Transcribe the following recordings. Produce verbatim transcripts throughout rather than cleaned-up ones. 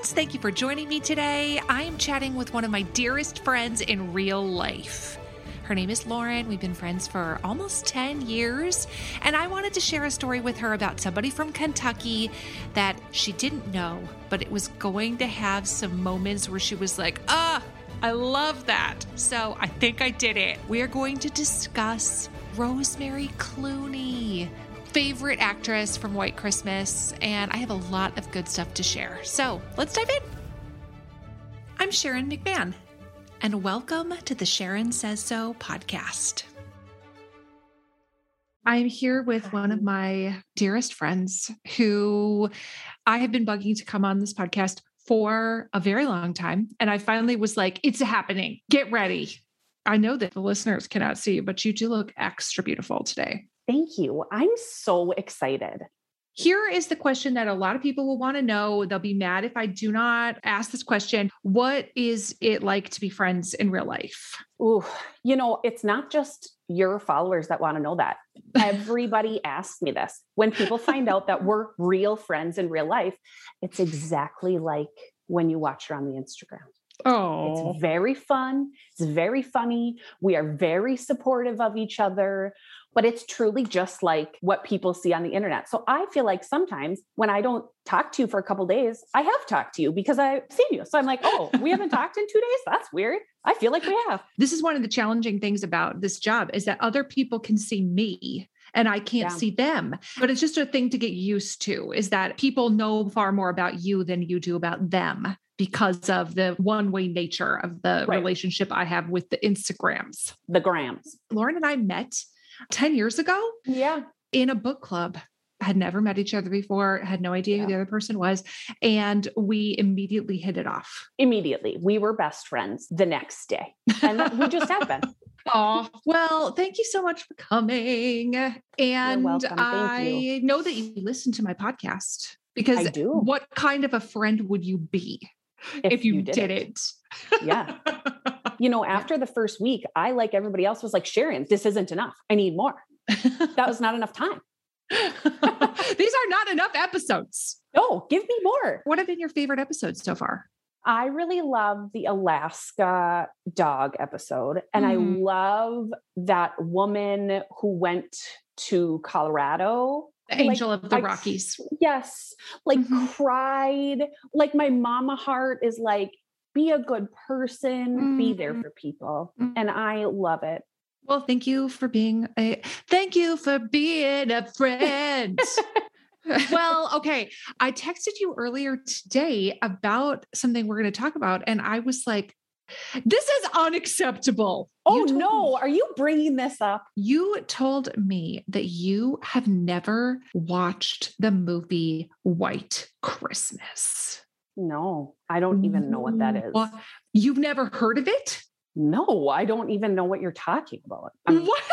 friends. Thank you for joining me today. I am chatting with one of my dearest friends in real life. Her name is Lauren. We've been friends for almost ten years, and I wanted to share a story with her about somebody from Kentucky that she didn't know, but it was going to have some moments where she was like, ah, I love that. So I think I did it. We are going to discuss Rosemary Clooney, favorite actress from White Christmas, and I have a lot of good stuff to share. So let's dive in. I'm Sharon McMahon, and welcome to the Sharon Says So podcast. I'm here with one of my dearest friends who I have been bugging to come on this podcast for a very long time. And I finally was like, it's happening. Get ready. I know that the listeners cannot see you, but you do look extra beautiful today. Thank you. I'm so excited. Here is the question that a lot of people will want to know. They'll be mad if I do not ask this question. What is it like to be friends in real life? Ooh, you know, it's not just your followers that want to know that. Everybody asks me this. When people find out that we're real friends in real life, it's exactly like when you watch her on the Instagram. Oh, it's very fun. It's very funny. We are very supportive of each other, but it's truly just like what people see on the internet. So I feel like sometimes when I don't talk to you for a couple of days, I have talked to you because I've seen you. So I'm like, oh, we haven't talked in two days. That's weird. I feel like we have. This is one of the challenging things about this job is that other people can see me and I can't Yeah. see them. But it's just a thing to get used to, is that people know far more about you than you do about them because of the one-way nature of the Right. relationship I have with the Instagrams. The grams. Lauren and I met ten years ago Yeah. in a book club. Had never met each other before, had no idea Yeah. who the other person was. And we immediately hit it off. Immediately. We were best friends the next day. And we just have been. Oh, well, thank you so much for coming. And welcome. Thank I you. know that you listen to my podcast because I do. what kind of a friend would you be if, If you, you didn't? didn't. Yeah. You know, after the first week, I, like everybody else, was like, Sharon, this isn't enough. I need more. That was not enough time. These are not enough episodes. No, give me more. What have been your favorite episodes so far? I really love the Alaska dog episode. And Mm. I love that woman who went to Colorado. The Angel Like, of the I- Rockies. Yes. Like Mhm. cried. Like my mama heart is like, be a good person, be there Mhm. for people. Mhm. And I love it. Well, thank you for being a, thank you for being a friend. Well, okay. I texted you earlier today about something we're going to talk about. And I was like, this is unacceptable. Oh You told no, me- are you bringing this up? You told me that you have never watched the movie White Christmas. No, I don't even know what that is. What? You've never heard of it? No, I don't even know what you're talking about. I'm- What?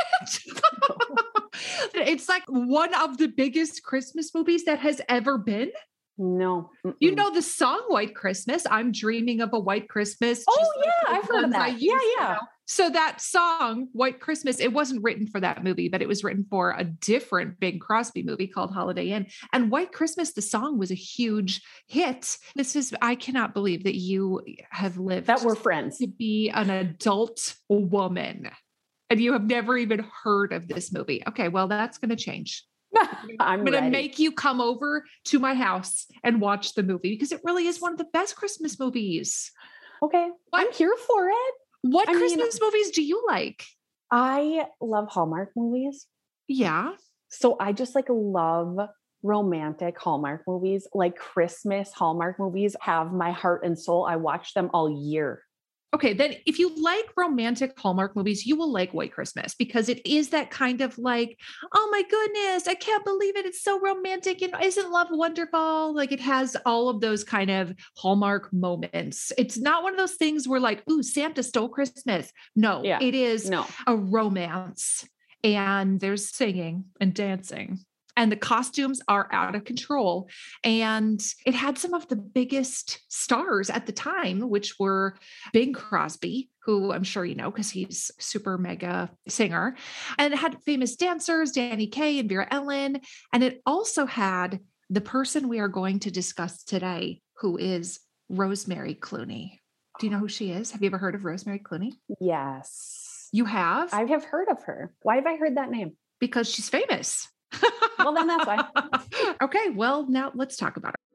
It's like one of the biggest Christmas movies that has ever been. No. You Mm-mm. know the song White Christmas, I'm dreaming of a white Christmas. Oh, just like yeah, the I've heard of ones I that. Yeah, used to yeah. know. So that song, White Christmas, it wasn't written for that movie, but it was written for a different Bing Crosby movie called Holiday Inn. And White Christmas, the song was a huge hit. This is, I cannot believe that you have lived That we're friends. to be an adult woman and you have never even heard of this movie. Okay, well, that's going to change. I'm I'm going to ready. make you come over to my house and watch the movie because it really is one of the best Christmas movies. Okay. What? I'm here for it. What I mean- Christmas movies do you like? I love Hallmark movies. Yeah. So I just like love romantic Hallmark movies. Like Christmas Hallmark movies have my heart and soul. I watch them all year. Okay, then if you like romantic Hallmark movies, you will like White Christmas because it is that kind of like, oh my goodness, I can't believe it. It's so romantic. And isn't love wonderful? Like it has all of those kind of Hallmark moments. It's not one of those things where like, ooh, Santa stole Christmas. No, Yeah. it is No. a romance and there's singing and dancing. And the costumes are out of control. And it had some of the biggest stars at the time, which were Bing Crosby, who I'm sure you know, because he's super mega singer. And it had famous dancers, Danny Kaye and Vera Ellen. And it also had the person we are going to discuss today, who is Rosemary Clooney. Do you know who she is? Have you ever heard of Rosemary Clooney? Yes. You have? I have heard of her. Why have I heard that name? Because she's famous. Well, then that's why. Okay, well, now let's talk about her.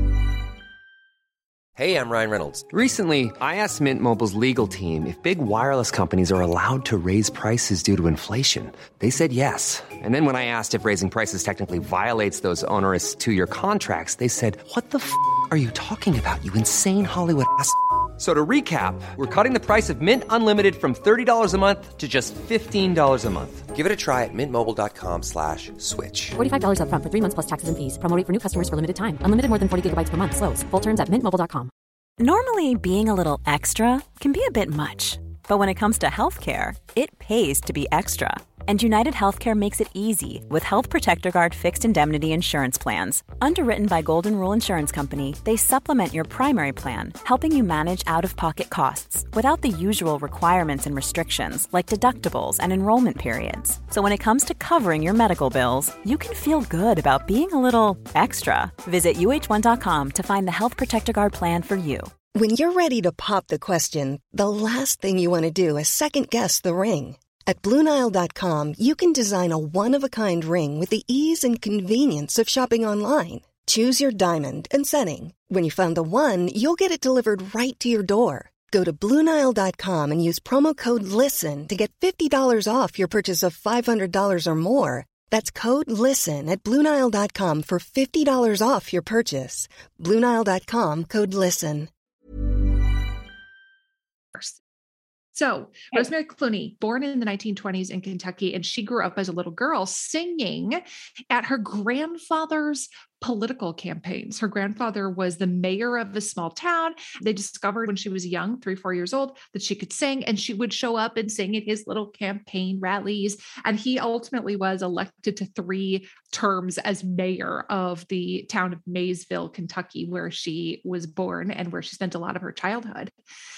Hey, I'm Ryan Reynolds. Recently, I asked Mint Mobile's legal team if big wireless companies are allowed to raise prices due to inflation. They said yes. And then when I asked if raising prices technically violates those onerous two-year contracts, they said, what the f*** are you talking about, you insane Hollywood ass f- So to recap, we're cutting the price of Mint Unlimited from thirty dollars a month to just fifteen dollars a month. Give it a try at mintmobile.com slash switch. forty-five dollars up front for three months plus taxes and fees. Promo rate for new customers for limited time. Unlimited more than forty gigabytes per month. Slows full terms at mint mobile dot com. Normally, being a little extra can be a bit much. But when it comes to healthcare, it pays to be extra. And United Healthcare makes it easy with Health Protector Guard fixed indemnity insurance plans. Underwritten by Golden Rule Insurance Company, they supplement your primary plan, helping you manage out-of-pocket costs without the usual requirements and restrictions like deductibles and enrollment periods. So when it comes to covering your medical bills, you can feel good about being a little extra. Visit U H one dot com to find the Health Protector Guard plan for you. When you're ready to pop the question, the last thing you want to do is second-guess the ring. At Blue Nile dot com, you can design a one-of-a-kind ring with the ease and convenience of shopping online. Choose your diamond and setting. When you find the one, you'll get it delivered right to your door. Go to Blue Nile dot com and use promo code LISTEN to get fifty dollars off your purchase of five hundred dollars or more. That's code LISTEN at Blue Nile dot com for fifty dollars off your purchase. Blue Nile dot com, code LISTEN. So Rosemary Clooney, born in the nineteen twenties in Kentucky, and she grew up as a little girl singing at her grandfather's political campaigns. Her grandfather was the mayor of a small town. They discovered when she was young, three, four years old, that she could sing, and she would show up and sing at his little campaign rallies. And he ultimately was elected to three terms as mayor of the town of Maysville, Kentucky, where she was born and where she spent a lot of her childhood.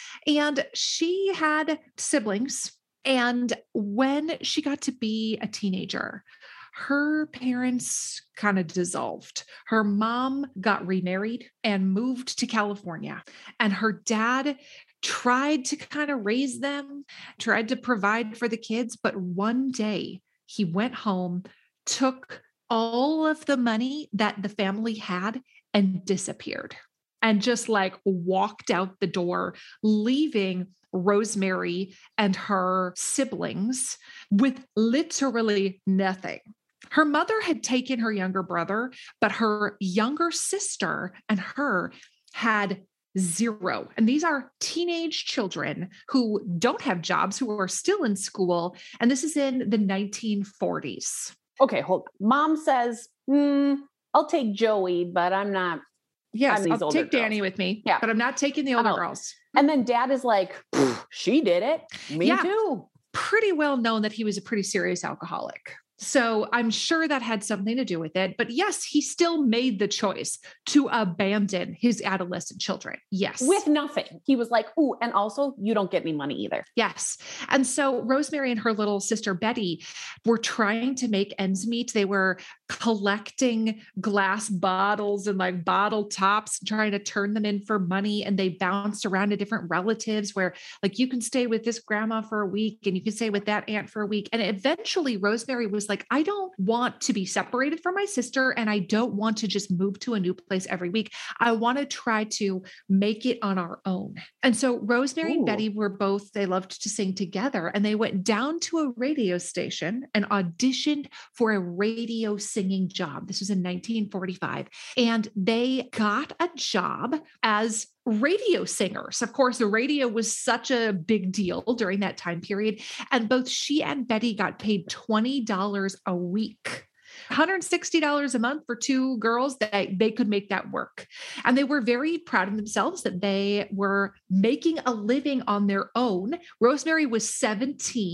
And she had siblings. And when she got to be a teenager, her parents kind of dissolved. Her mom got remarried and moved to California. And her dad tried to kind of raise them, tried to provide for the kids. But one day he went home, took all of the money that the family had and disappeared. And just like walked out the door, leaving Rosemary and her siblings with literally nothing. Her mother had taken her younger brother, but her younger sister and her had zero. And these are teenage children who don't have jobs, who are still in school. And this is in the nineteen forties. Okay, hold on. Mom says, mm, I'll take Joey, but I'm not. Yes, I'll take girls. Danny with me, yeah. but I'm not taking the older oh. girls. And then dad is like, she did it. Me yeah. too. Pretty well known that he was a pretty serious alcoholic. So I'm sure that had something to do with it. But yes, he still made the choice to abandon his adolescent children. Yes. With nothing. He was like, ooh, and also you don't get any money either. Yes. And so Rosemary and her little sister Betty were trying to make ends meet. They were collecting glass bottles and like bottle tops, trying to turn them in for money. And they bounced around to different relatives where like, you can stay with this grandma for a week and you can stay with that aunt for a week. And eventually Rosemary was like, I don't want to be separated from my sister. And I don't want to just move to a new place every week. I want to try to make it on our own. And so Rosemary Ooh. and Betty were both, they loved to sing together, and they went down to a radio station and auditioned for a radio singing job. This was in nineteen forty-five. And they got a job as radio singers. Of course, the radio was such a big deal during that time period. And both she and Betty got paid twenty dollars a week. one hundred sixty dollars a month for two girls, that they could make that work. And they were very proud of themselves that they were making a living on their own. Rosemary was seventeen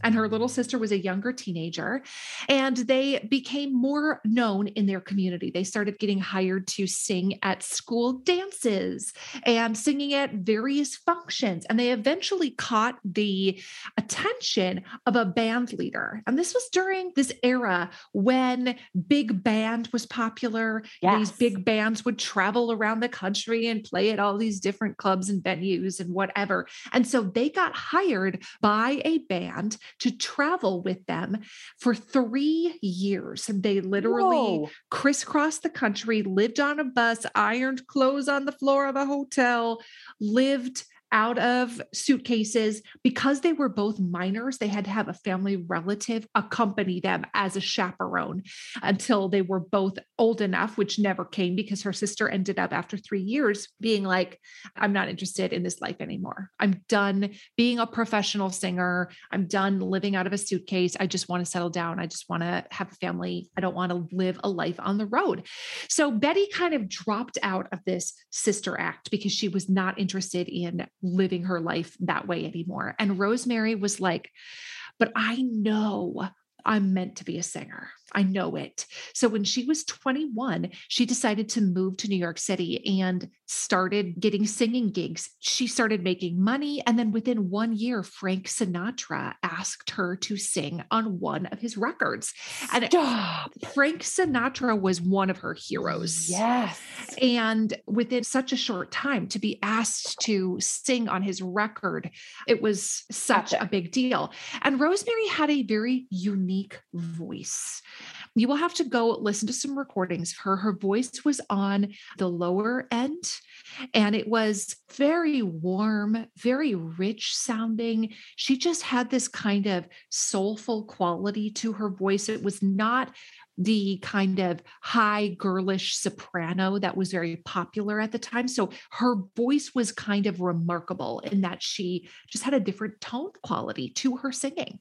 and her little sister was a younger teenager, and they became more known in their community. They started getting hired to sing at school dances and singing at various functions. And they eventually caught the attention of a band leader. And this was during this era when big band was popular. Yes. These big bands would travel around the country and play at all these different clubs and venues and whatever. And so they got hired by a band to travel with them for three years. And they literally Whoa. crisscrossed the country, lived on a bus, ironed clothes on the floor of a hotel, lived out of suitcases. Because they were both minors, they had to have a family relative accompany them as a chaperone until they were both old enough, which never came because her sister ended up after three years being like, I'm not interested in this life anymore. I'm done being a professional singer. I'm done living out of a suitcase. I just want to settle down. I just want to have a family. I don't want to live a life on the road. So Betty kind of dropped out of this sister act because she was not interested in living her life that way anymore. And Rosemary was like, but I know I'm meant to be a singer. I know it. So when she was twenty-one, she decided to move to New York City and started getting singing gigs. She started making money. And then within one year, Frank Sinatra asked her to sing on one of his records. And Stop. Frank Sinatra was one of her heroes. Yes. And within such a short time to be asked to sing on his record, it was such Epic. a big deal. And Rosemary had a very unique voice. You will have to go listen to some recordings of her. Her voice was on the lower end, and it was very warm, very rich sounding. She just had this kind of soulful quality to her voice. It was not the kind of high girlish soprano that was very popular at the time. So her voice was kind of remarkable in that she just had a different tone quality to her singing.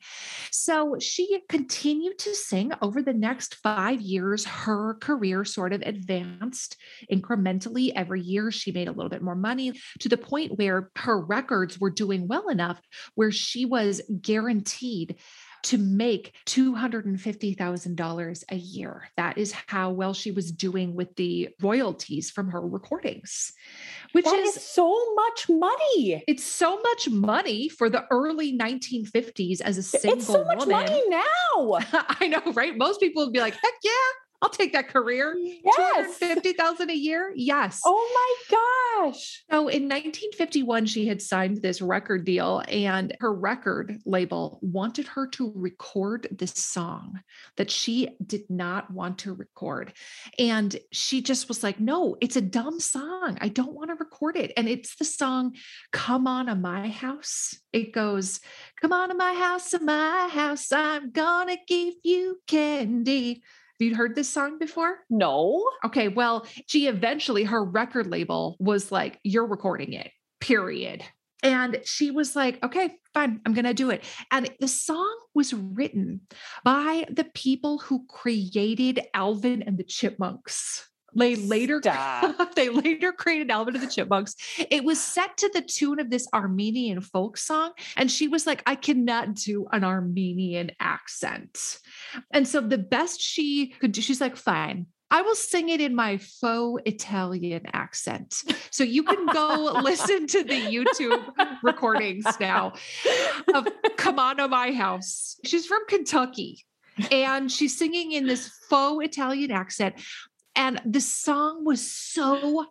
So she continued to sing over the next five years. Her career sort of advanced incrementally every year. She made a little bit more money to the point where her records were doing well enough where she was guaranteed to make two hundred fifty thousand dollars a year. That is how well she was doing with the royalties from her recordings, which That is, is so much money. it's so much money for the early nineteen fifties as a single It's so much woman. money now. I know, right? Most people would be like, heck yeah, I'll take that career. Yes. two hundred fifty thousand dollars a year. Yes. Oh my gosh. So in nineteen fifty-one, she had signed this record deal, and her record label wanted her to record this song that she did not want to record. And she just was like, no, it's a dumb song. I don't want to record it. And it's the song, Come On to My House. It goes, come on to my house, to my house. I'm gonna give you candy. Have you heard this song before? No. Okay, well, she eventually, her record label was like, you're recording it, period. And she was like, okay, fine, I'm going to do it. And the song was written by the people who created Alvin and the Chipmunks. They later, Stop. they later created Alvin and the Chipmunks. It was set to the tune of this Armenian folk song. And she was like, I cannot do an Armenian accent. And so the best she could do, she's like, fine, I will sing it in my faux Italian accent. So you can go listen to the YouTube recordings now of Come On to My House. She's from Kentucky, and she's singing in this faux Italian accent. And the song was so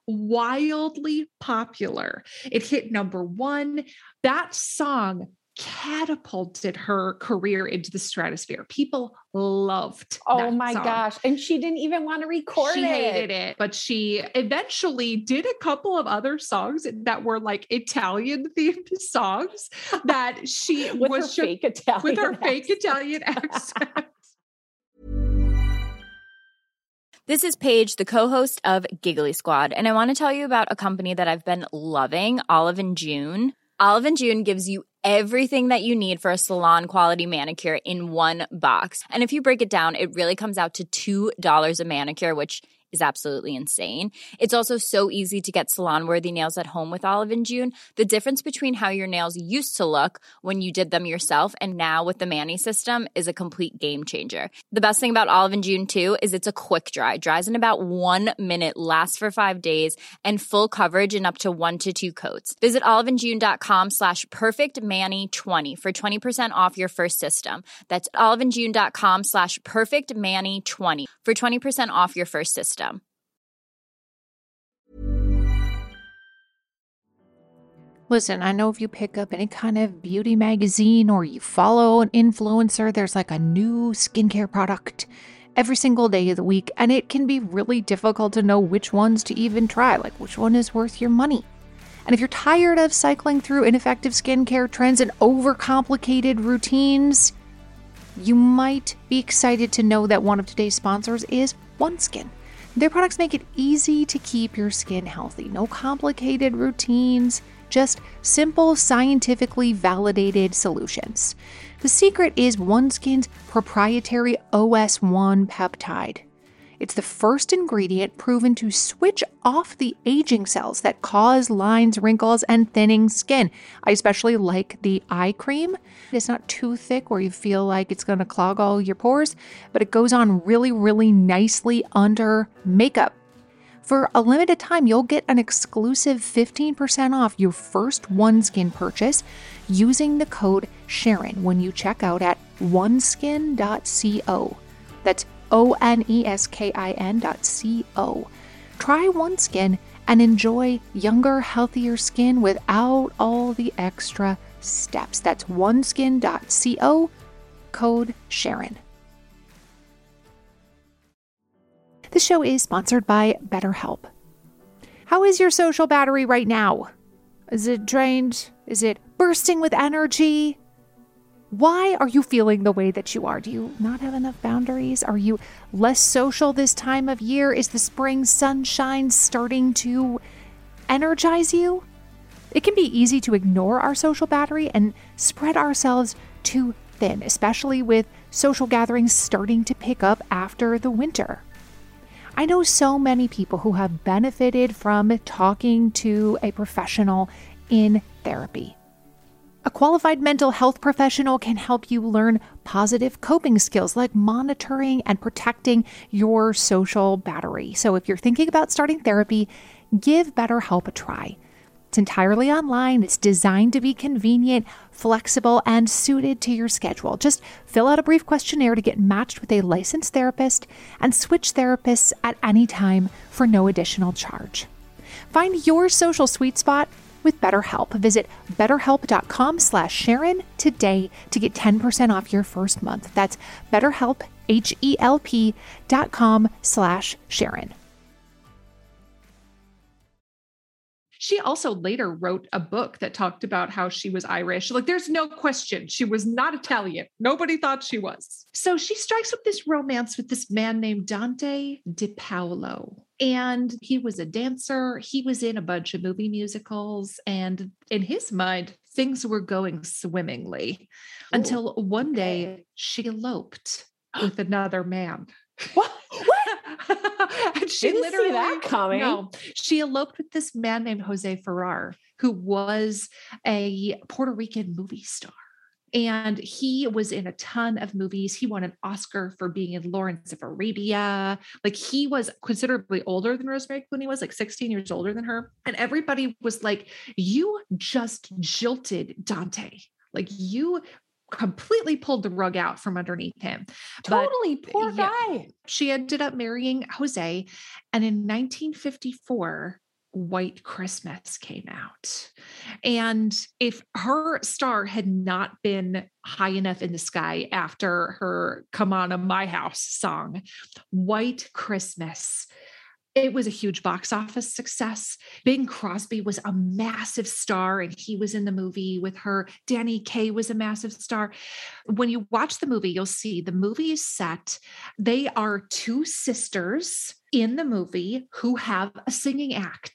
wildly popular. It hit number one. That song catapulted her career into the stratosphere. People loved Oh that my song. gosh. And she didn't even want to record She it. hated it, but she eventually did a couple of other songs that were like Italian themed songs that she With was her fake Italian with her fake accent. Italian accent. This is Paige, the co-host of Giggly Squad, and I want to tell you about a company that I've been loving, Olive and June. Olive and June gives you everything that you need for a salon-quality manicure in one box. And if you break it down, it really comes out to two dollars a manicure, which is absolutely insane. It's also so easy to get salon-worthy nails at home with Olive and June. The difference between how your nails used to look when you did them yourself and now with the Mani system is a complete game changer. The best thing about Olive and June too is it's a quick dry. Dries in about one minute, lasts for five days, and full coverage in up to one to two coats. Visit oliveandjune.com slash perfectmani20 for twenty percent off your first system. That's oliveandjune.com slash perfectmani20 for twenty percent off your first system. Listen, I know if you pick up any kind of beauty magazine or you follow an influencer, there's like a new skincare product every single day of the week, and it can be really difficult to know which ones to even try, like which one is worth your money. And if you're tired of cycling through ineffective skincare trends and overcomplicated routines, you might be excited to know that one of today's sponsors is OneSkin. Their products make it easy to keep your skin healthy. No complicated routines, just simple, scientifically validated solutions. The secret is OneSkin's proprietary O S one peptide. It's the first ingredient proven to switch off the aging cells that cause lines, wrinkles, and thinning skin. I especially like the eye cream. It's not too thick where you feel like it's going to clog all your pores, but it goes on really, really nicely under makeup. For a limited time, you'll get an exclusive fifteen percent off your first OneSkin purchase using the code Sharon when you check out at oneskin dot co. That's O N E S K I N dot C O. Try OneSkin and enjoy younger, healthier skin without all the extra steps. That's oneskin dot co, code Sharon. This show is sponsored by BetterHelp. How is your social battery right now? Is it drained? Is it bursting with energy? Why are you feeling the way that you are? Do you not have enough boundaries? Are you less social this time of year? Is the spring sunshine starting to energize you? It can be easy to ignore our social battery and spread ourselves too thin, especially with social gatherings starting to pick up after the winter. I know so many people who have benefited from talking to a professional in therapy. A qualified mental health professional can help you learn positive coping skills like monitoring and protecting your social battery. So if you're thinking about starting therapy, give BetterHelp a try. It's entirely online. It's designed to be convenient, flexible, and suited to your schedule. Just fill out a brief questionnaire to get matched with a licensed therapist and switch therapists at any time for no additional charge. Find your social sweet spot with BetterHelp. Visit betterhelp.com slash Sharon today to get ten percent off your first month. That's BetterHelp, H-E-L-P dot com slash Sharon. She also later wrote a book that talked about how she was Irish. Like, there's no question she was not Italian. Nobody thought she was. So she strikes up this romance with this man named Dante DePaolo. And he was a dancer. He was in a bunch of movie musicals. And in his mind, things were going swimmingly. Ooh, until one day okay. she eloped with another man. What? And she Didn't literally see that coming. No, she eloped with this man named Jose Ferrer, who was a Puerto Rican movie star. And he was in a ton of movies. He won an Oscar for being in Lawrence of Arabia. Like, he was considerably older than Rosemary Clooney was, like sixteen years older than her. And everybody was like, you just jilted Dante. Like, you completely pulled the rug out from underneath him. Totally. But, poor yeah, guy. She ended up marrying Jose. And in nineteen fifty-four, White Christmas came out. And if her star had not been high enough in the sky after her Come On to My House song, White Christmas, it was a huge box office success. Bing Crosby was a massive star, and he was in the movie with her. Danny Kaye was a massive star. When you watch the movie, you'll see the movie is set. They are two sisters in the movie who have a singing act.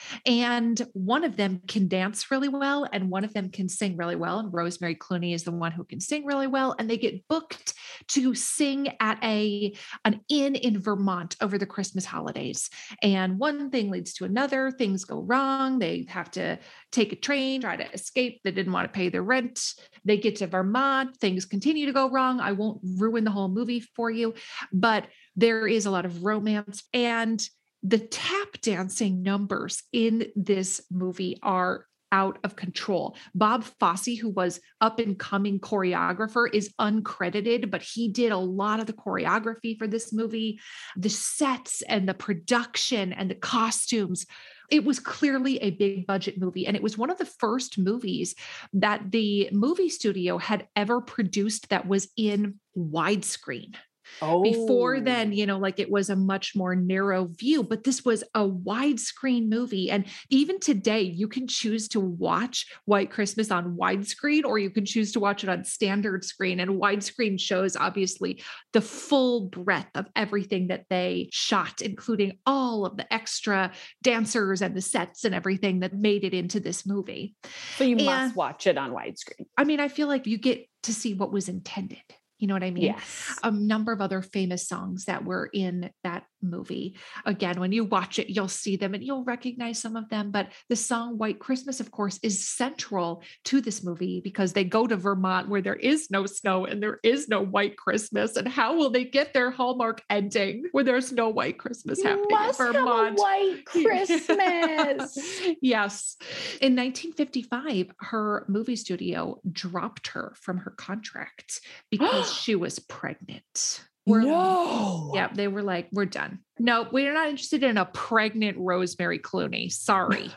And one of them can dance really well, and one of them can sing really well. And Rosemary Clooney is the one who can sing really well. And they get booked to sing at a an inn in Vermont over the Christmas holidays. And one thing leads to another. Things go wrong. They have to take a train, try to escape. They didn't want to pay their rent. They get to Vermont. Things continue to go wrong. I won't ruin the whole movie for you, but there is a lot of romance, and the tap dancing numbers in this movie are out of control. Bob Fosse, who was up and coming choreographer, is uncredited, but he did a lot of the choreography for this movie. The sets and the production and the costumes. It was clearly a big budget movie. And it was one of the first movies that the movie studio had ever produced that was in widescreen. Oh. Before then, you know, like it was a much more narrow view, but this was a widescreen movie. And even today, you can choose to watch White Christmas on widescreen, or you can choose to watch it on standard screen. And widescreen shows obviously the full breadth of everything that they shot, including all of the extra dancers and the sets and everything that made it into this movie. So you and, must watch it on widescreen. I mean, I feel like you get to see what was intended. You know what I mean? Yes. A number of other famous songs that were in that movie. Again, when you watch it, you'll see them and you'll recognize some of them. But the song White Christmas, of course, is central to this movie because they go to Vermont where there is no snow and there is no White Christmas. And how will they get their Hallmark ending where there's no White Christmas You happening must in Vermont? Have a White Christmas. Yes. In nineteen fifty-five, her movie studio dropped her from her contract because she was pregnant. We're, no. Yeah, they were like, we're done. No, we're not interested in a pregnant Rosemary Clooney. Sorry.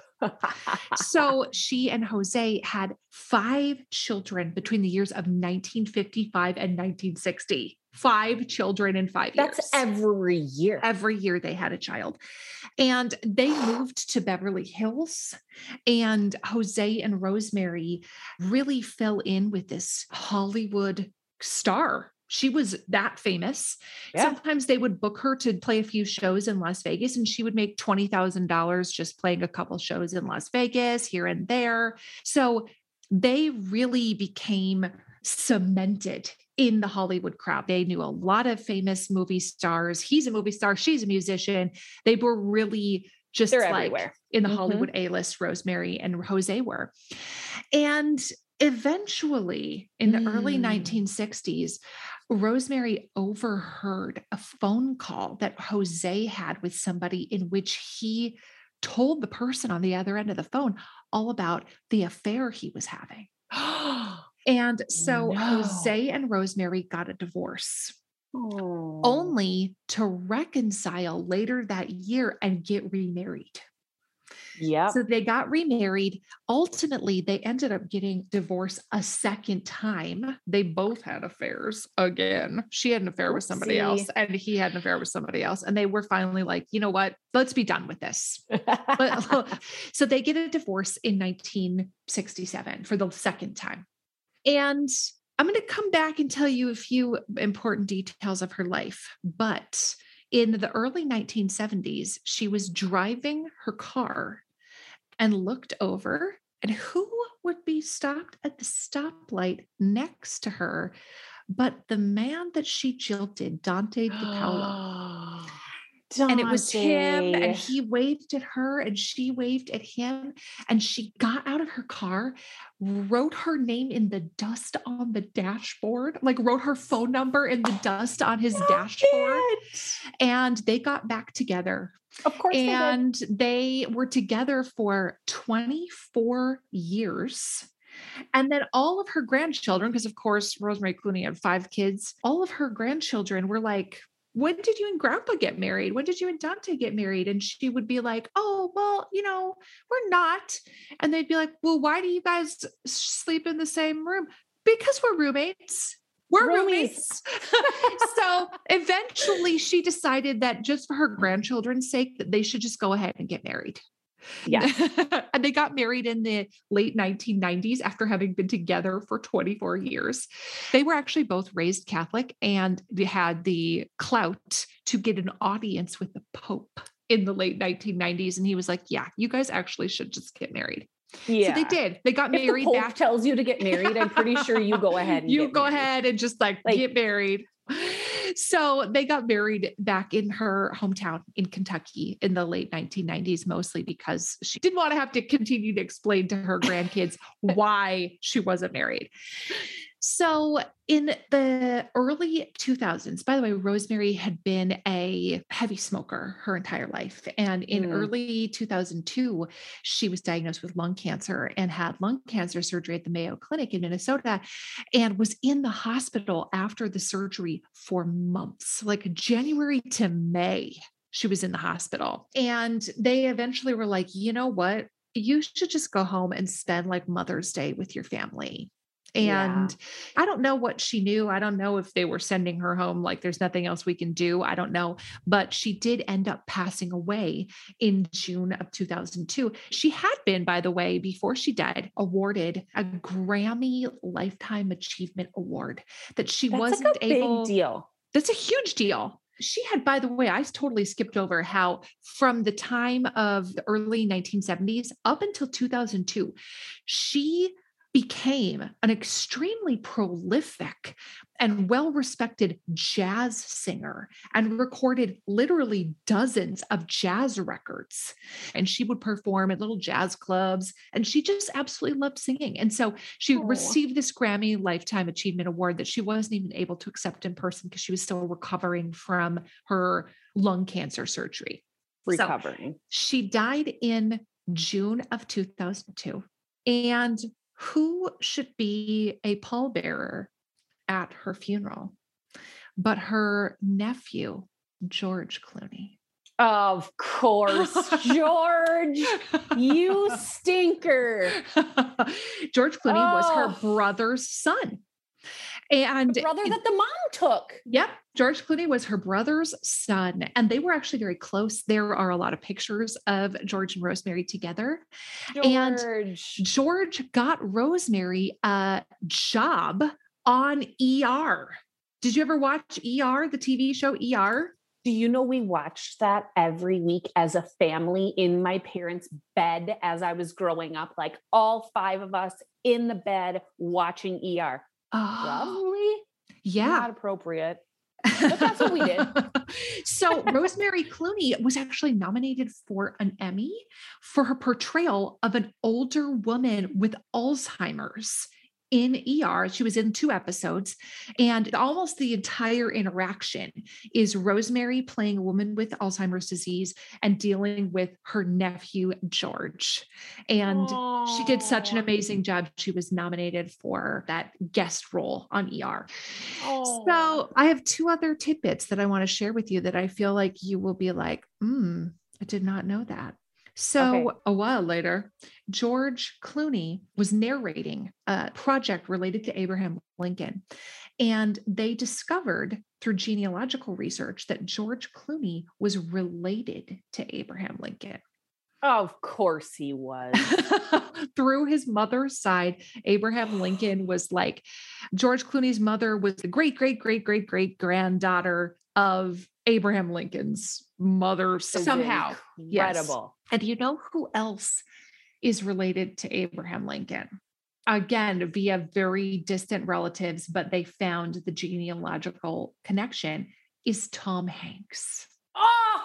So she and Jose had five children between the years of nineteen fifty-five and nineteen sixty. Five children in five years. That's every year. Every year they had a child. And they moved to Beverly Hills. And Jose and Rosemary really fell in with this Hollywood star. She was that famous. Yeah. Sometimes they would book her to play a few shows in Las Vegas, and she would make twenty thousand dollars just playing a couple shows in Las Vegas here and there. So they really became cemented in the Hollywood crowd. They knew a lot of famous movie stars. He's a movie star. She's a musician. They were really just They're like everywhere. In the Mm-hmm. Hollywood A-list, Rosemary and Jose were. And eventually, in the mm. early nineteen sixties, Rosemary overheard a phone call that Jose had with somebody in which he told the person on the other end of the phone all about the affair he was having. And so no. Jose and Rosemary got a divorce. Oh. Only to reconcile later that year and get remarried. Yeah. So they got remarried. Ultimately, they ended up getting divorced a second time. They both had affairs again. She had an affair with somebody Oopsie. else, and he had an affair with somebody else. And they were finally like, you know what? Let's be done with this. But, so they get a divorce in nineteen sixty-seven for the second time. And I'm going to come back and tell you a few important details of her life. But in the early nineteen seventies, she was driving her car and looked over, and who would be stopped at the stoplight next to her but the man that she jilted, Dante DePaolo. Dante. And it was him, and he waved at her and she waved at him, and she got out of her car, wrote her name in the dust on the dashboard, like wrote her phone number in the dust on his Stop dashboard. It. And they got back together. Of course and they did. They were together for twenty-four years. And then all of her grandchildren, because of course, Rosemary Clooney had five kids, all of her grandchildren were like, when did you and Grandpa get married? When did you and Dante get married? And she would be like, oh, well, you know, we're not. And they'd be like, well, why do you guys sleep in the same room? Because we're roommates. We're roommates. roommates. So eventually she decided that just for her grandchildren's sake, that they should just go ahead and get married. Yeah. And they got married in the late nineteen nineties after having been together for twenty-four years. They were actually both raised Catholic, and they had the clout to get an audience with the Pope. in the late nineteen nineties. And he was like, yeah, you guys actually should just get married. Yeah. So they did. They got if married. The Pope back. tells you to get married, I'm pretty sure you go ahead and you get go married. ahead and just like, like get married. So they got married back in her hometown in Kentucky in the late nineteen nineties, mostly because she didn't want to have to continue to explain to her grandkids why she wasn't married. So in the early two thousands, by the way, Rosemary had been a heavy smoker her entire life. And in mm. early two thousand two, she was diagnosed with lung cancer and had lung cancer surgery at the Mayo Clinic in Minnesota and was in the hospital after the surgery for months, like January to May. She was in the hospital. And they eventually were like, you know what? You should just go home and spend like Mother's Day with your family. And yeah. I don't know what she knew. I don't know if they were sending her home like there's nothing else we can do. I don't know. But she did end up passing away in June of two thousand two. She had been, by the way, before she died, awarded a Grammy Lifetime Achievement Award that she That's wasn't like a able. Big deal. That's a huge deal. She had, by the way, I totally skipped over how from the time of the early nineteen seventies up until two thousand two, she became an extremely prolific and well-respected jazz singer and recorded literally dozens of jazz records. And she would perform at little jazz clubs, and she just absolutely loved singing. And so she oh. received this Grammy Lifetime Achievement Award that she wasn't even able to accept in person because she was still recovering from her lung cancer surgery. Recovering. So she died in June of two thousand two. And who should be a pallbearer at her funeral but her nephew, George Clooney? Of course, George, you stinker. George Clooney oh. was her brother's son. And the brother that the mom took. Yep. George Clooney was her brother's son, and they were actually very close. There are a lot of pictures of George and Rosemary together. George. And George got Rosemary a job on E R. Did you ever watch E R, the T V show E R? Do you know we watched that every week as a family in my parents' bed as I was growing up, like all five of us in the bed watching E R. Oh, lovely. Yeah. Not appropriate. But that's what we did. So Rosemary Clooney was actually nominated for an Emmy for her portrayal of an older woman with Alzheimer's in E R. She was in two episodes, and almost the entire interaction is Rosemary playing a woman with Alzheimer's disease and dealing with her nephew, George. And Aww. She did such an amazing job. She was nominated for that guest role on E R. Aww. So I have two other tidbits that I want to share with you that I feel like you will be like, hmm, I did not know that. So okay. a while later, George Clooney was narrating a project related to Abraham Lincoln. And they discovered through genealogical research that George Clooney was related to Abraham Lincoln. Of course he was. Through his mother's side, Abraham Lincoln was like, George Clooney's mother was the great, great, great, great, great granddaughter of Abraham Lincoln's mother somehow. Incredible. Yes. And you know who else is related to Abraham Lincoln? Again, via very distant relatives, but they found the genealogical connection, is Tom Hanks. Oh,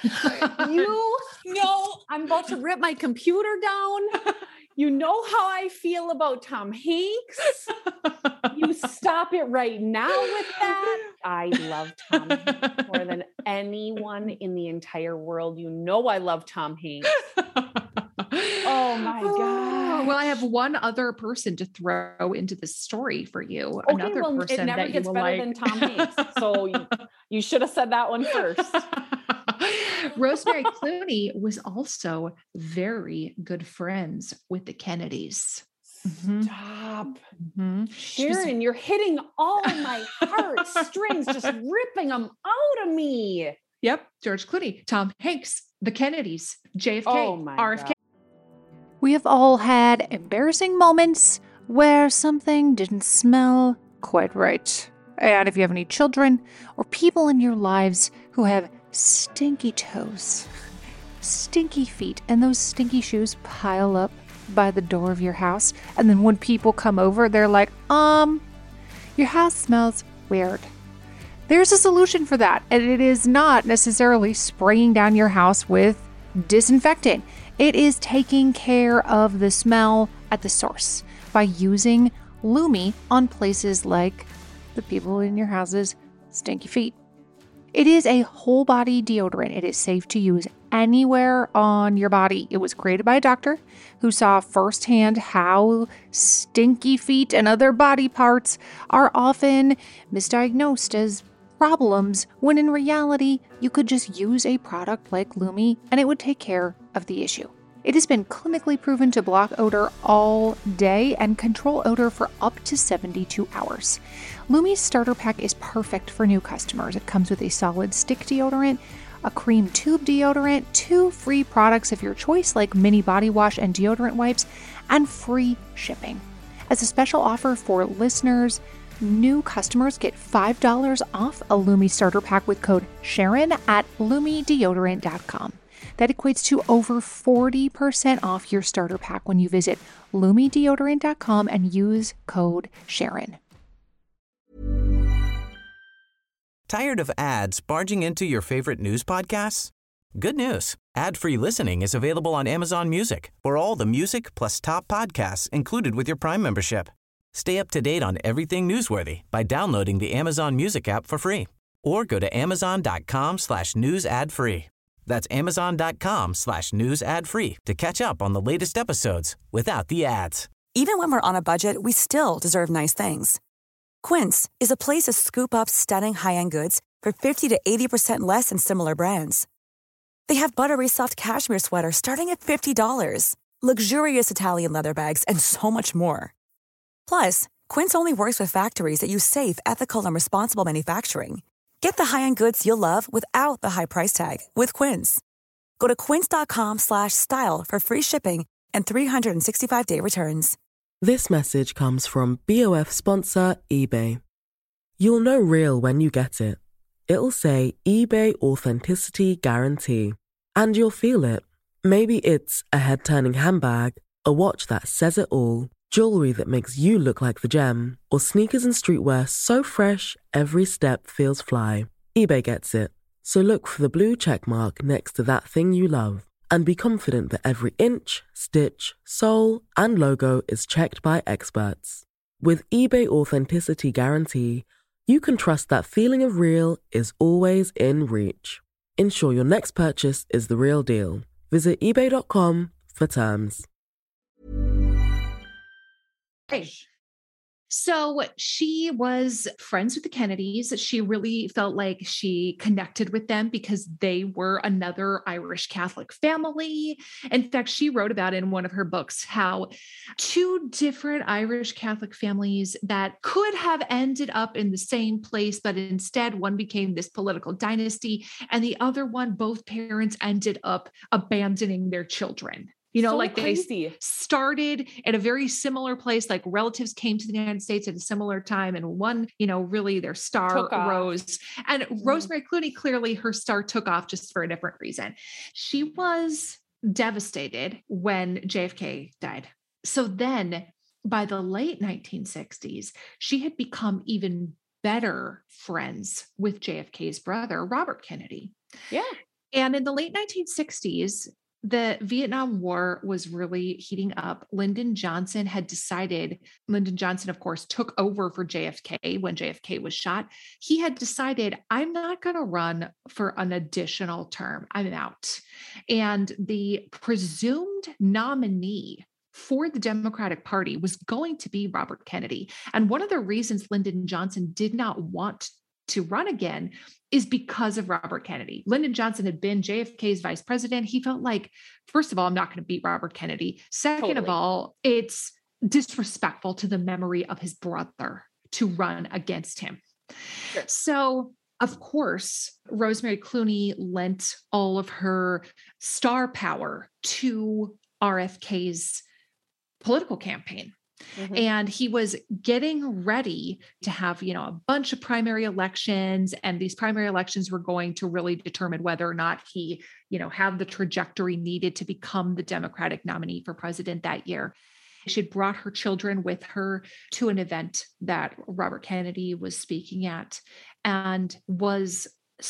you know, I'm about to rip my computer down. You know how I feel about Tom Hanks. You stop it right now with that. I love Tom Hanks more than anyone in the entire world. You know I love Tom Hanks. Oh my God. Well, I have one other person to throw into this story for you. Okay, Another well, person it never that gets you will better like. than Tom Hanks. So you, you should have said that one first. Rosemary Clooney was also very good friends with the Kennedys. Stop. Mm-hmm. Sharon, was... you're hitting all of my heart strings, just ripping them out of me. Yep. George Clooney, Tom Hanks, the Kennedys, J F K, oh my R F K. God. We have all had embarrassing moments where something didn't smell quite right. And if you have any children or people in your lives who have stinky toes, stinky feet and those stinky shoes pile up by the door of your house. And then when people come over, they're like, um, your house smells weird. There's a solution for that. And it is not necessarily spraying down your house with disinfectant. It is taking care of the smell at the source by using Lume on places like the people in your house's stinky feet. It is a whole body deodorant. It is safe to use anywhere on your body. It was created by a doctor who saw firsthand how stinky feet and other body parts are often misdiagnosed as problems, when in reality, you could just use a product like Lume and it would take care of the issue. It has been clinically proven to block odor all day and control odor for up to seventy-two hours. Lume's starter pack is perfect for new customers. It comes with a solid stick deodorant, a cream tube deodorant, two free products of your choice like mini body wash and deodorant wipes, and free shipping. As a special offer for listeners, new customers get five dollars off a Lume starter pack with code Sharon at lume deodorant dot com. That equates to over forty percent off your starter pack when you visit lume deodorant dot com and use code Sharon. Tired of ads barging into your favorite news podcasts? Good news. Ad-free listening is available on Amazon Music for all the music plus top podcasts included with your Prime membership. Stay up to date on everything newsworthy by downloading the Amazon Music app for free or go to amazon.com slash news ad free. That's amazon.com slash news ad free to catch up on the latest episodes without the ads. Even when we're on a budget, we still deserve nice things. Quince is a place to scoop up stunning high-end goods for fifty to eighty percent less than similar brands. They have buttery soft cashmere sweaters starting at fifty dollars, luxurious Italian leather bags, and so much more. Plus, Quince only works with factories that use safe, ethical, and responsible manufacturing. Get the high-end goods you'll love without the high price tag with Quince. Go to quince.com slash style for free shipping and three sixty-five day returns. This message comes from B O F sponsor eBay. You'll know real when you get it. It'll say eBay Authenticity Guarantee. And you'll feel it. Maybe it's a head-turning handbag, a watch that says it all, jewelry that makes you look like the gem, or sneakers and streetwear so fresh every step feels fly. eBay gets it. So look for the blue check mark next to that thing you love and be confident that every inch, stitch, sole, and logo is checked by experts. With eBay Authenticity Guarantee, you can trust that feeling of real is always in reach. Ensure your next purchase is the real deal. Visit ebay dot com for terms. So she was friends with the Kennedys. She really felt like she connected with them because they were another Irish Catholic family. In fact, she wrote about it in one of her books, how two different Irish Catholic families that could have ended up in the same place, but instead one became this political dynasty and the other one, both parents ended up abandoning their children. You know, so like crazy. They started at a very similar place, like relatives came to the United States at a similar time. And one, you know, really their star rose. And mm-hmm. Rosemary Clooney, clearly her star took off just for a different reason. She was devastated when J F K died. So then by the late nineteen sixties, she had become even better friends with J F K's brother, Robert Kennedy. Yeah. And in the late nineteen sixties, the Vietnam War was really heating up. Lyndon Johnson had decided, Lyndon Johnson, of course, took over for J F K when J F K was shot. He had decided, I'm not going to run for an additional term. I'm out. And the presumed nominee for the Democratic Party was going to be Robert Kennedy. And one of the reasons Lyndon Johnson did not want to run again is because of Robert Kennedy. Lyndon Johnson had been J F K's vice president. He felt like, first of all, I'm not going to beat Robert Kennedy. Second totally. of all, it's disrespectful to the memory of his brother to run against him. Sure. So, of course, Rosemary Clooney lent all of her star power to R F K's political campaign. Mm-hmm. And he was getting ready to have, you know, a bunch of primary elections, and these primary elections were going to really determine whether or not he, you know, had the trajectory needed to become the Democratic nominee for president that year. She had brought her children with her to an event that Robert Kennedy was speaking at, and was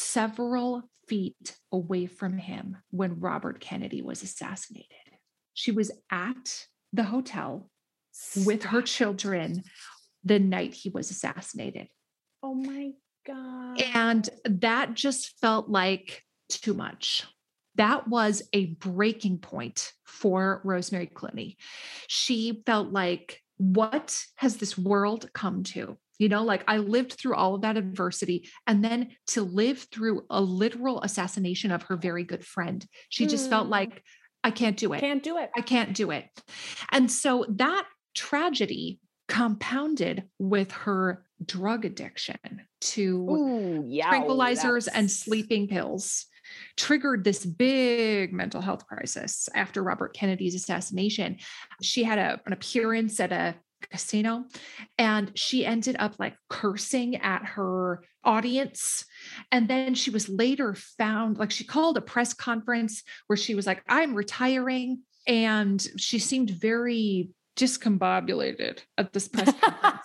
several feet away from him when Robert Kennedy was assassinated. She was at the hotel with her children the night he was assassinated. Oh my God. And that just felt like too much. That was a breaking point for Rosemary Clooney. She felt like, what has this world come to? You know, like I lived through all of that adversity, and then to live through a literal assassination of her very good friend. She just mm. felt like, I can't do it. Can't do it. I can't do it. And so that tragedy compounded with her drug addiction to Ooh, yeah, tranquilizers that's... and sleeping pills triggered this big mental health crisis after Robert Kennedy's assassination. She had a, an appearance at a casino, and she ended up like cursing at her audience. And then she was later found, like she called a press conference where she was like, I'm retiring. And she seemed very discombobulated at this press conference.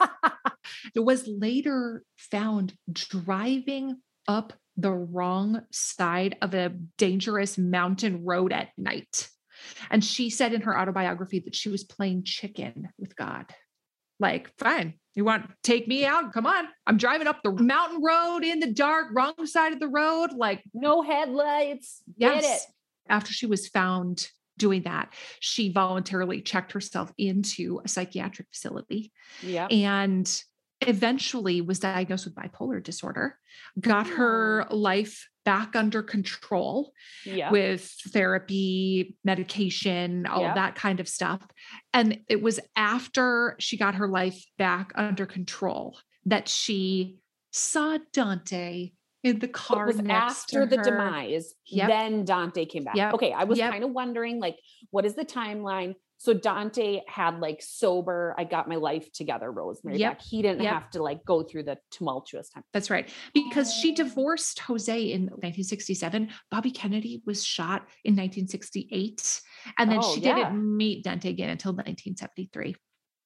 It was later found driving up the wrong side of a dangerous mountain road at night. And she said in her autobiography that she was playing chicken with God. Like, fine, you want to take me out? Come on. I'm driving up the mountain road in the dark, wrong side of the road. Like, no headlights. Yes. Get it. After she was found doing that, she voluntarily checked herself into a psychiatric facility. Yeah. And eventually was diagnosed with bipolar disorder, got her life back under control yeah. with therapy, medication, all yeah. of that kind of stuff. And it was after she got her life back under control that she saw Dante in the car. It was next after to the her. demise. Yep. Then Dante came back. Yep. Okay. I was Yep. kind of wondering, like, what is the timeline? So Dante had like sober, I got my life together, Rosemary Yep. back. He didn't Yep. have to like go through the tumultuous time. That's right. Because she divorced Jose in nineteen sixty-seven. Bobby Kennedy was shot in nineteen sixty-eight. And then Oh, she yeah. didn't meet Dante again until nineteen seventy-three.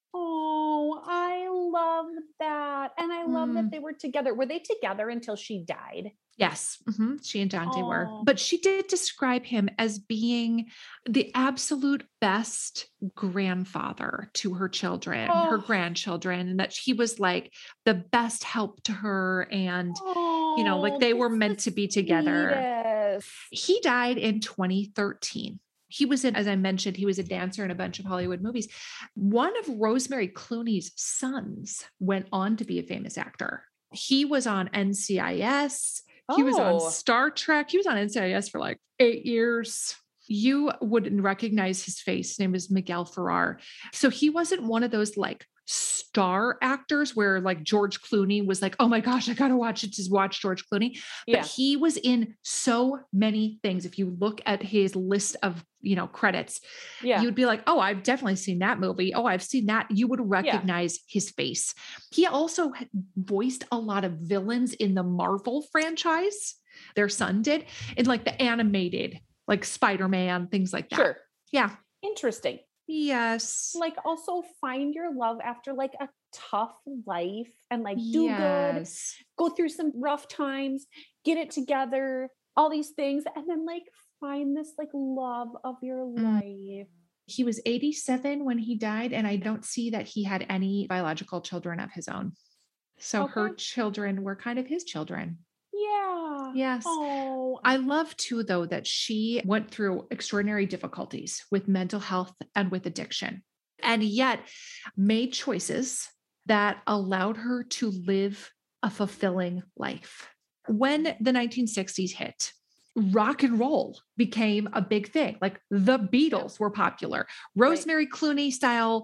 Oh, I love that. And I love Mm. that they were together. Were they together until she died? Yes, hmm she and Dante were. Aw. But she did describe him as being the absolute best grandfather to her children, her Oh. grandchildren, and that he was like the best help to her. And, you know, like Oh, they were that's meant the to be together. sweetest. He died in twenty thirteen. He was in, as I mentioned, he was a dancer in a bunch of Hollywood movies. One of Rosemary Clooney's sons went on to be a famous actor. He was on N C I S. He was on Oh. Star Trek. He was on N C I S for like eight years. You wouldn't recognize his face. His name is Miguel Ferrer. So he wasn't one of those like star actors where like George Clooney was like, oh my gosh, I got to watch it to watch George Clooney. But Yeah. he was in so many things. If you look at his list of, you know, credits, Yeah. you'd be like, oh, I've definitely seen that movie. Oh, I've seen that. You would recognize his face. He also had voiced a lot of villains in the Marvel franchise. Their son did in like the animated, like Spider-Man, things like that. Sure. Yeah. Interesting. Yes. Like also find your love after like a tough life and like do Yes. good, go through some rough times, get it together, all these things. And then like find this like love of your life. He was eighty-seven when he died, and I don't see that he had any biological children of his own. So Okay. her children were kind of his children. Yeah. Yes. Oh, I love too, though, that she went through extraordinary difficulties with mental health and with addiction, and yet made choices that allowed her to live a fulfilling life. When the nineteen sixties hit, rock and roll became a big thing. Like the Beatles were popular. Rosemary Clooney style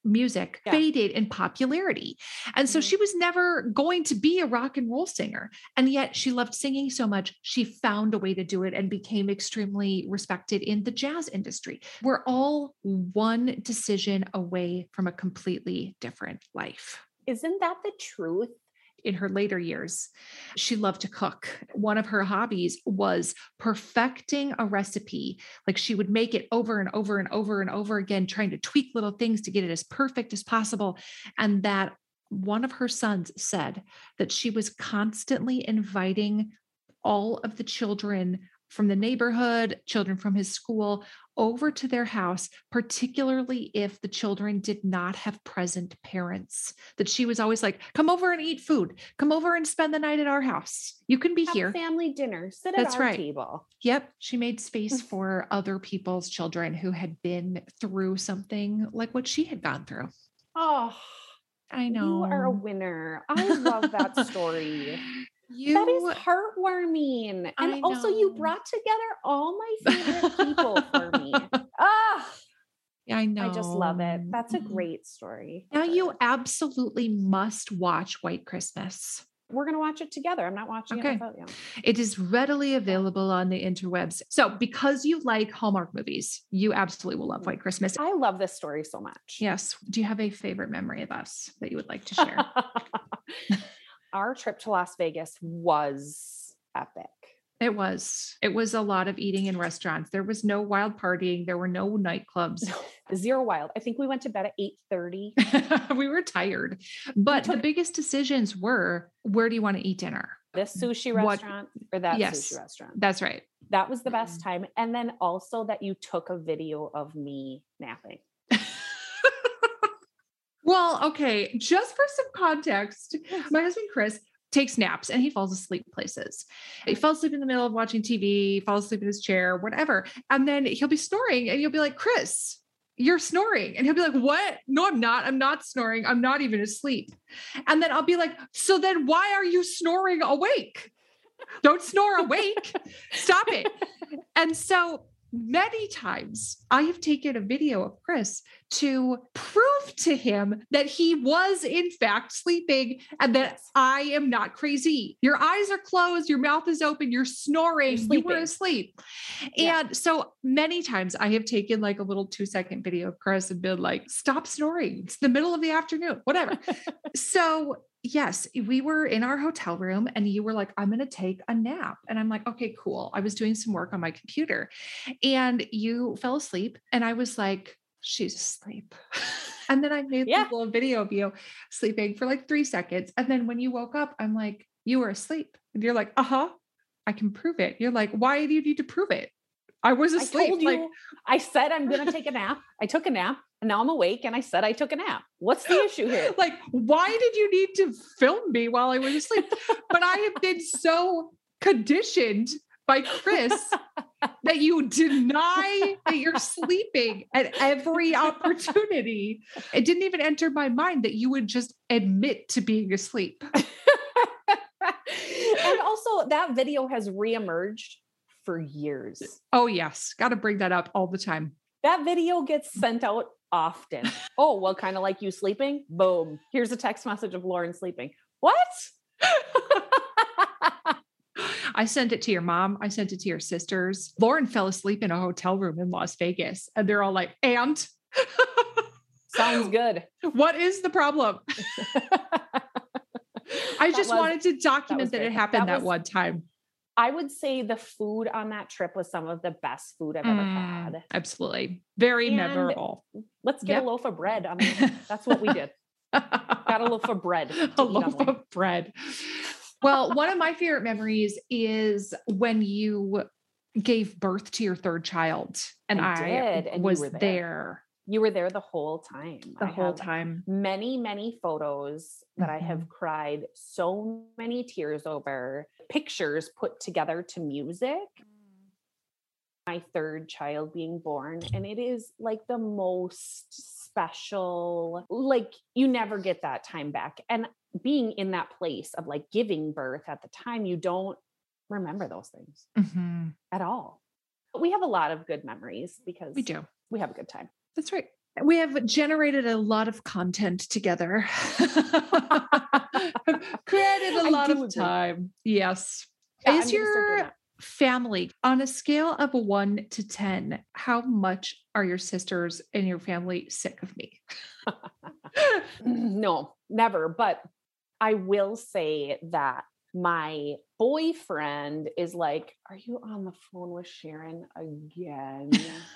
music Yeah. faded in popularity. And so Mhm. she was never going to be a rock and roll singer. And yet she loved singing so much, she found a way to do it and became extremely respected in the jazz industry. We're all one decision away from a completely different life. Isn't that the truth? In her later years, she loved to cook. One of her hobbies was perfecting a recipe. Like she would make it over and over and over and over again, trying to tweak little things to get it as perfect as possible. And that one of her sons said that she was constantly inviting all of the children from the neighborhood, children from his school, over to their house, particularly if the children did not have present parents. That she was always like, come over and eat food. Come over and spend the night at our house. You can be Have here. family dinner. Sit at That's our right. table. Yep. She made space for other people's children who had been through something like what she had gone through. Oh, I know. you are a winner. I love that story. You, that is heartwarming. And I also you know. brought together all my favorite people for me. Ah, I know. I just love it. That's a great story. Now you absolutely must watch White Christmas. We're going to watch it together. I'm not watching Okay. it without you. It is readily available on the interwebs. So because you like Hallmark movies, you absolutely will love White Christmas. I love this story so much. Yes. Do you have a favorite memory of us that you would like to share? Our trip to Las Vegas was epic. It was. It was a lot of eating in restaurants. There was no wild partying. There were no nightclubs. Zero wild. I think we went to bed at eight thirty. We were tired. But took- the biggest decisions were, where do you want to eat dinner? This sushi What- restaurant or that Yes. sushi restaurant. That's right. That was the best time. And then also that you took a video of me napping. Well, okay. Just for some context, my husband, Chris, takes naps and he falls asleep places. He falls asleep in the middle of watching T V, falls asleep in his chair, whatever. And then he'll be snoring and you'll be like, Chris, you're snoring. And he'll be like, what? No, I'm not. I'm not snoring. I'm not even asleep. And then I'll be like, so then why are you snoring awake? Don't snore awake. Stop it. And so many times I have taken a video of Chris to prove to him that he was in fact sleeping and that Yes. I am not crazy. Your eyes are closed, your mouth is open, you're snoring, You're you were sleeping. asleep. Yeah. And so many times I have taken like a little two second video of Chris and been like, stop snoring. It's the middle of the afternoon, whatever. So yes, we were in our hotel room and you were like, I'm going to take a nap. And I'm like, okay, cool. I was doing some work on my computer and you fell asleep. And I was like, she's asleep. And then I made Yeah. a little video of you sleeping for like three seconds. And then when you woke up, I'm like, you were asleep. And you're like, uh-huh, I can prove it. You're like, why do you need to prove it? I was I asleep. told you, Like, I said I'm going to take a nap. I took a nap and now I'm awake and I said I took a nap. What's the issue here? like, why did you need to film me while I was asleep? But I have been so conditioned by Chris that you deny that you're sleeping at every opportunity. It didn't even enter my mind that you would just admit to being asleep. And also that video has reemerged for years. Oh, yes. Got to bring that up all the time. That video gets sent out often. Oh, well, kind of like you sleeping. Boom. Here's a text message of Lauren sleeping. What? I sent it to your mom. I sent it to your sisters. Lauren fell asleep in a hotel room in Las Vegas and they're all like, and Sounds good. what is the problem? I That just was- wanted to document that, great. it happened That that, was- one time. I would say the food on that trip was some of the best food I've ever Mm, had. absolutely. Very And memorable. Let's get Yep. a loaf of bread. On the, that's what we did. Got a loaf of bread. to a eat on loaf the way. of bread. Well, one of my favorite memories is when you gave birth to your third child and I I, did, and you was were there. there. You were there the whole time. the I whole have time. Many, many photos that I have cried so many tears over, pictures put together to music. My third child being born, and it is like the most special, like you never get that time back. And being in that place of like giving birth at the time, you don't remember those things Mhm. at all. But we have a lot of good memories because We do. we have a good time. That's right. We have generated a lot of content together. Created a lot of time. Yes. Yeah, Is your family on a scale of one to ten, how much are your sisters and your family sick of me? No, never. But I will say that my boyfriend is like, are you on the phone with Sharon again?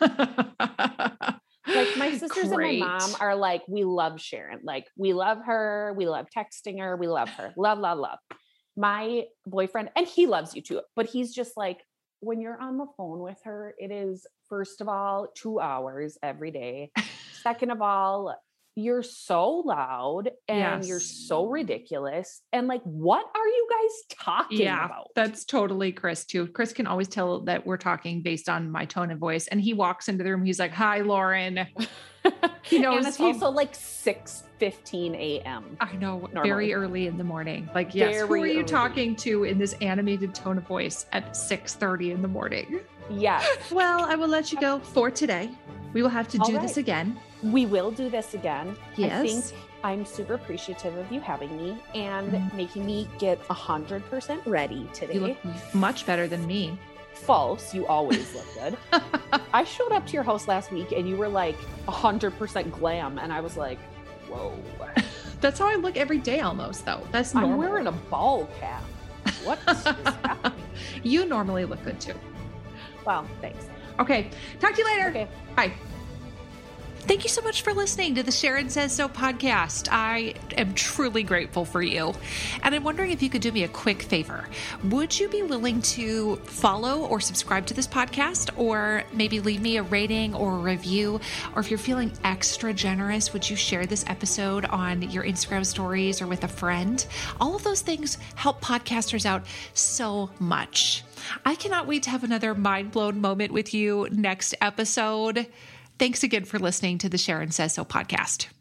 Like my sisters Great. and my mom are like, we love Sharon. Like we love her. We love texting her. We love her. Love, love, love. My boyfriend, and he loves you too, but he's just like, when you're on the phone with her, it is first of all, two hours every day. Second of all, you're so loud and Yes. you're so ridiculous. And like, what are you guys talking Yeah, about? that's totally Chris too. Chris can always tell that we're talking based on my tone of voice. And he walks into the room. He's like, hi, Lauren. He knows and it's he- also like six fifteen a.m. I know, normally. very early in the morning. Like, yes, Very who are you early. talking to in this animated tone of voice at six thirty in the morning? Yes. Well, I will let you go for today. We will have to All do right. this again. We will do this again. Yes. I think I'm super appreciative of you having me and Mhm. making me get one hundred percent ready today. You look much better than me. False. You always look good. I showed up to your house last week and you were like one hundred percent glam. And I was like, whoa. That's how I look every day almost, though. That's normal. I'm wearing a ball cap. What is happening? You normally look good too. Well, thanks. Okay. Talk to you later. Okay. Bye. Thank you so much for listening to the Sharon Says So podcast. I am truly grateful for you. And I'm wondering if you could do me a quick favor. Would you be willing to follow or subscribe to this podcast, or maybe leave me a rating or a review? Or if you're feeling extra generous, would you share this episode on your Instagram stories or with a friend? All of those things help podcasters out so much. I cannot wait to have another mind-blown moment with you next episode. Thanks again for listening to the Sharon Says So podcast.